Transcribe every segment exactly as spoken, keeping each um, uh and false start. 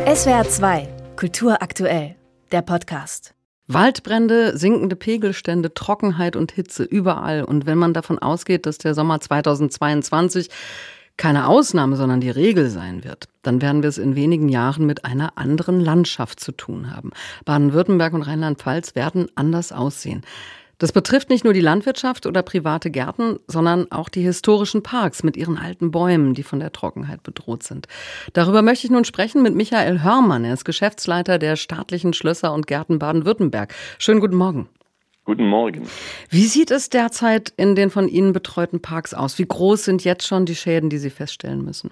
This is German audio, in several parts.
S W R zwei, Kultur aktuell, der Podcast. Waldbrände, sinkende Pegelstände, Trockenheit und Hitze überall. Und wenn man davon ausgeht, dass der Sommer zweitausendzweiundzwanzig keine Ausnahme, sondern die Regel sein wird, dann werden wir es in wenigen Jahren mit einer anderen Landschaft zu tun haben. Baden-Württemberg und Rheinland-Pfalz werden anders aussehen. Das betrifft nicht nur die Landwirtschaft oder private Gärten, sondern auch die historischen Parks mit ihren alten Bäumen, die von der Trockenheit bedroht sind. Darüber möchte ich nun sprechen mit Michael Hörmann. Er ist Geschäftsleiter der staatlichen Schlösser und Gärten Baden-Württemberg. Schönen guten Morgen. Guten Morgen. Wie sieht es derzeit in den von Ihnen betreuten Parks aus? Wie groß sind jetzt schon die Schäden, die Sie feststellen müssen?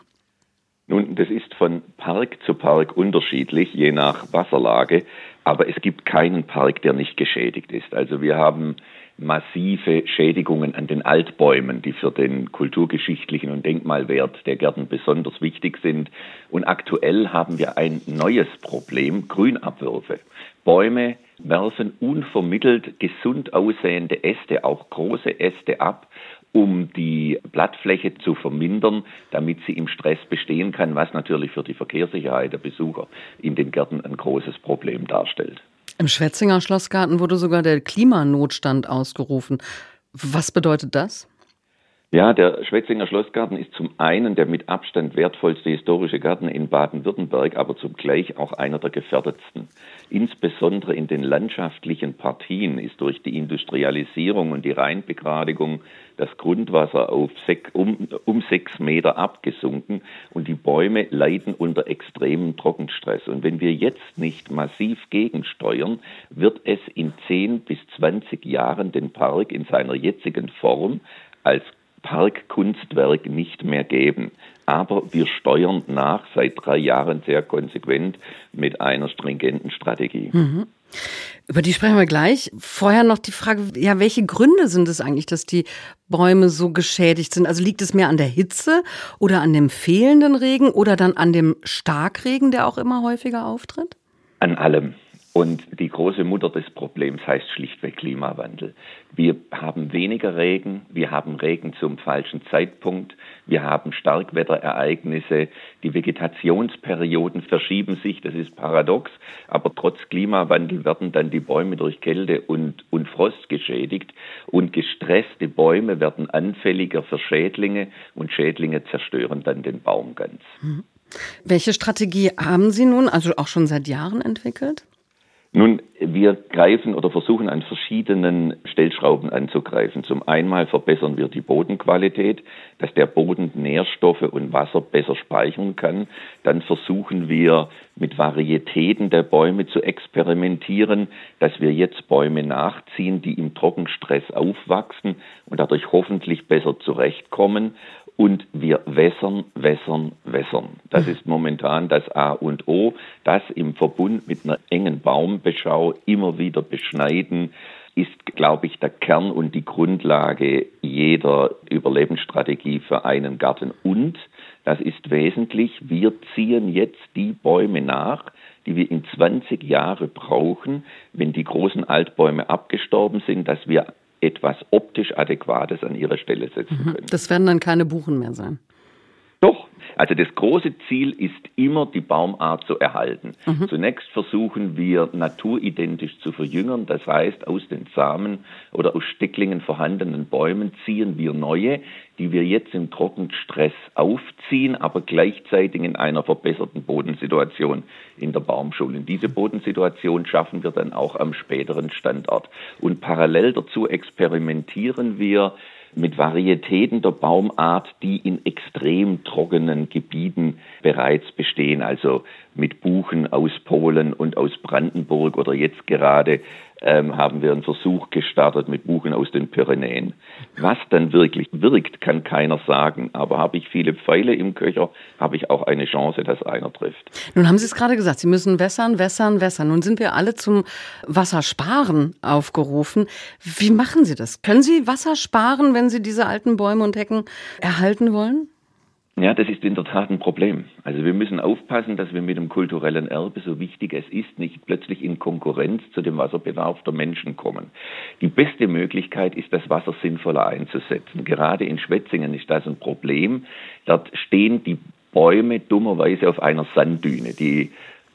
Nun, das ist von Park zu Park unterschiedlich, je nach Wasserlage. Aber es gibt keinen Park, der nicht geschädigt ist. Also wir haben massive Schädigungen an den Altbäumen, die für den kulturgeschichtlichen und Denkmalwert der Gärten besonders wichtig sind. Und aktuell haben wir ein neues Problem, Grünabwürfe. Bäume werfen unvermittelt gesund aussehende Äste, auch große Äste ab, um die Blattfläche zu vermindern, damit sie im Stress bestehen kann, was natürlich für die Verkehrssicherheit der Besucher in den Gärten ein großes Problem darstellt. Im Schwetzinger Schlossgarten wurde sogar der Klimanotstand ausgerufen. Was bedeutet das? Ja, der Schwetzinger Schlossgarten ist zum einen der mit Abstand wertvollste historische Garten in Baden-Württemberg, aber zugleich auch einer der gefährdetsten. Insbesondere in den landschaftlichen Partien ist durch die Industrialisierung und die Rheinbegradigung das Grundwasser auf sech, um, um sechs Meter abgesunken und die Bäume leiden unter extremem Trockenstress. Und wenn wir jetzt nicht massiv gegensteuern, wird es in zehn bis zwanzig Jahren den Park in seiner jetzigen Form als Parkkunstwerk nicht mehr geben. Aber wir steuern nach seit drei Jahren sehr konsequent mit einer stringenten Strategie. Mhm. Über die sprechen wir gleich. Vorher noch die Frage, ja, welche Gründe sind es eigentlich, dass die Bäume so geschädigt sind? Also liegt es mehr an der Hitze oder an dem fehlenden Regen oder dann an dem Starkregen, der auch immer häufiger auftritt? An allem. Und die große Mutter des Problems heißt schlichtweg Klimawandel. Wir haben weniger Regen, wir haben Regen zum falschen Zeitpunkt, wir haben Starkwetterereignisse, die Vegetationsperioden verschieben sich, das ist paradox, aber trotz Klimawandel werden dann die Bäume durch Kälte und, und Frost geschädigt und gestresste Bäume werden anfälliger für Schädlinge und Schädlinge zerstören dann den Baum ganz. Mhm. Welche Strategie haben Sie nun, also auch schon seit Jahren entwickelt? Nun, wir greifen oder versuchen an verschiedenen Stellschrauben anzugreifen. Zum einen verbessern wir die Bodenqualität, dass der Boden Nährstoffe und Wasser besser speichern kann. Dann versuchen wir mit Varietäten der Bäume zu experimentieren, dass wir jetzt Bäume nachziehen, die im Trockenstress aufwachsen und dadurch hoffentlich besser zurechtkommen. Und wir wässern, wässern, wässern. Das ist momentan das A und O. Das im Verbund mit einer engen Baumbeschau immer wieder beschneiden, ist, glaube ich, der Kern und die Grundlage jeder Überlebensstrategie für einen Garten. Und, das ist wesentlich, wir ziehen jetzt die Bäume nach, die wir in zwanzig Jahre brauchen, wenn die großen Altbäume abgestorben sind, dass wir etwas optisch Adäquates an ihre Stelle setzen können. Das werden dann keine Buchen mehr sein. Doch, also das große Ziel ist immer, die Baumart zu erhalten. Mhm. Zunächst versuchen wir, naturidentisch zu verjüngern. Das heißt, aus den Samen oder aus Stecklingen vorhandenen Bäumen ziehen wir neue, die wir jetzt im Trockenstress aufziehen, aber gleichzeitig in einer verbesserten Bodensituation in der Baumschule. Und diese Bodensituation schaffen wir dann auch am späteren Standort. Und parallel dazu experimentieren wir mit Varietäten der Baumart, die in extrem trockenen Gebieten bereits bestehen, also mit Buchen aus Polen und aus Brandenburg oder jetzt gerade ähm, haben wir einen Versuch gestartet mit Buchen aus den Pyrenäen. Was dann wirklich wirkt, kann keiner sagen, aber habe ich viele Pfeile im Köcher, habe ich auch eine Chance, dass einer trifft. Nun haben Sie es gerade gesagt, Sie müssen wässern, wässern, wässern. Nun sind wir alle zum Wassersparen aufgerufen. Wie machen Sie das? Können Sie Wasser sparen, wenn Sie diese alten Bäume und Hecken erhalten wollen? Ja, das ist in der Tat ein Problem. Also wir müssen aufpassen, dass wir mit dem kulturellen Erbe, so wichtig es ist, nicht plötzlich in Konkurrenz zu dem Wasserbedarf der Menschen kommen. Die beste Möglichkeit ist, das Wasser sinnvoller einzusetzen. Gerade in Schwetzingen ist das ein Problem. Dort stehen die Bäume dummerweise auf einer Sanddüne. Die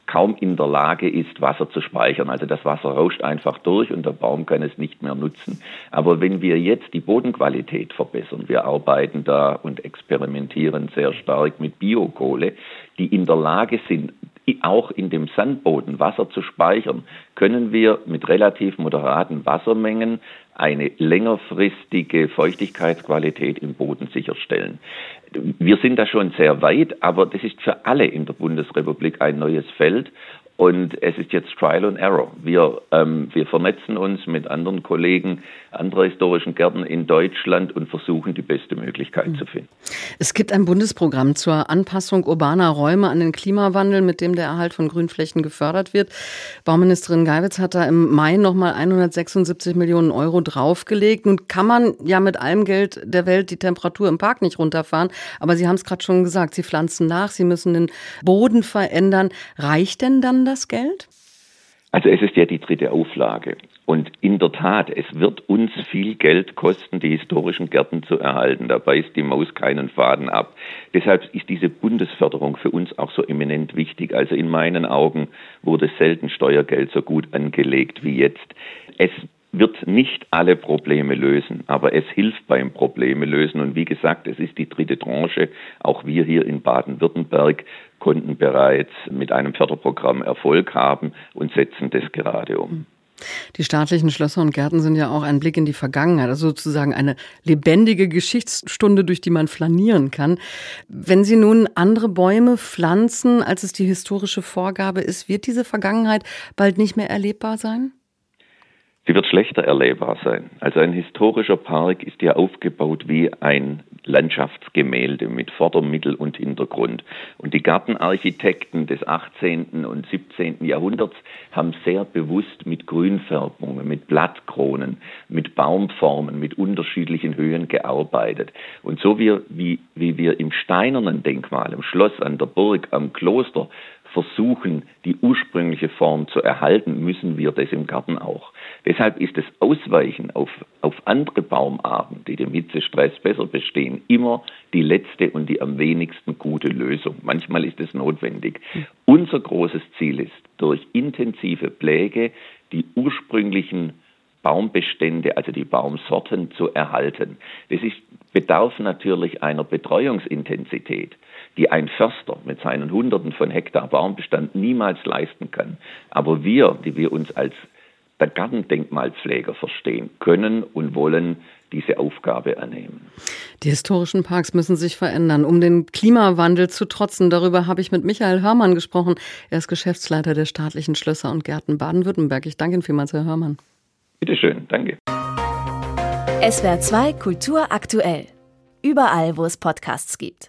kaum in der Lage ist, Wasser zu speichern. Also das Wasser rauscht einfach durch und der Baum kann es nicht mehr nutzen. Aber wenn wir jetzt die Bodenqualität verbessern, wir arbeiten da und experimentieren sehr stark mit Biokohle, die in der Lage sind, auch in dem Sandboden Wasser zu speichern, können wir mit relativ moderaten Wassermengen eine längerfristige Feuchtigkeitsqualität im Boden sicherstellen. Wir sind da schon sehr weit, aber das ist für alle in der Bundesrepublik ein neues Feld. Und es ist jetzt Trial and Error. Wir, ähm, wir vernetzen uns mit anderen Kollegen anderer historischen Gärten in Deutschland und versuchen, die beste Möglichkeit mhm. zu finden. Es gibt ein Bundesprogramm zur Anpassung urbaner Räume an den Klimawandel, mit dem der Erhalt von Grünflächen gefördert wird. Bauministerin Geiwitz hat da im Mai nochmal hundertsechsundsiebzig Millionen Euro draufgelegt. Nun kann man ja mit allem Geld der Welt die Temperatur im Park nicht runterfahren. Aber Sie haben es gerade schon gesagt, Sie pflanzen nach, Sie müssen den Boden verändern. Reicht denn dann das Geld? Also es ist ja die dritte Auflage. Und in der Tat, es wird uns viel Geld kosten, die historischen Gärten zu erhalten. Da beißt die Maus keinen Faden ab. Deshalb ist diese Bundesförderung für uns auch so eminent wichtig. Also in meinen Augen wurde selten Steuergeld so gut angelegt wie jetzt. Es wird nicht alle Probleme lösen, aber es hilft beim Probleme lösen. Und wie gesagt, es ist die dritte Tranche. Auch wir hier in Baden-Württemberg konnten bereits mit einem Förderprogramm Erfolg haben und setzen das gerade um. Die staatlichen Schlösser und Gärten sind ja auch ein Blick in die Vergangenheit, also sozusagen eine lebendige Geschichtsstunde, durch die man flanieren kann. Wenn Sie nun andere Bäume pflanzen, als es die historische Vorgabe ist, wird diese Vergangenheit bald nicht mehr erlebbar sein? Sie wird schlechter erlebbar sein. Also ein historischer Park ist ja aufgebaut wie ein Landschaftsgemälde mit Vorder-, Mittel- und Hintergrund. Und die Gartenarchitekten des achtzehnten und siebzehnten Jahrhunderts haben sehr bewusst mit Grünfärbungen, mit Blattkronen, mit Baumformen, mit unterschiedlichen Höhen gearbeitet. Und so wie, wie, wie wir im steinernen Denkmal, im Schloss, an der Burg, am Kloster versuchen, die ursprüngliche Form zu erhalten, müssen wir das im Garten auch. Deshalb ist das Ausweichen auf, auf andere Baumarten, die dem Hitzestress besser bestehen, immer die letzte und die am wenigsten gute Lösung. Manchmal ist es notwendig. Mhm. Unser großes Ziel ist, durch intensive Pflege die ursprünglichen Baumbestände, also die Baumsorten, zu erhalten. Das ist, bedarf natürlich einer Betreuungsintensität, die ein Förster mit seinen Hunderten von Hektar Baumbestand niemals leisten kann. Aber wir, die wir uns als der Gartendenkmalpfleger verstehen, können und wollen diese Aufgabe annehmen. Die historischen Parks müssen sich verändern, um den Klimawandel zu trotzen. Darüber habe ich mit Michael Hörmann gesprochen. Er ist Geschäftsleiter der staatlichen Schlösser und Gärten Baden-Württemberg. Ich danke Ihnen vielmals, Herr Hörmann. Bitte schön, danke. S W R zwei Kultur aktuell. Überall, wo es Podcasts gibt.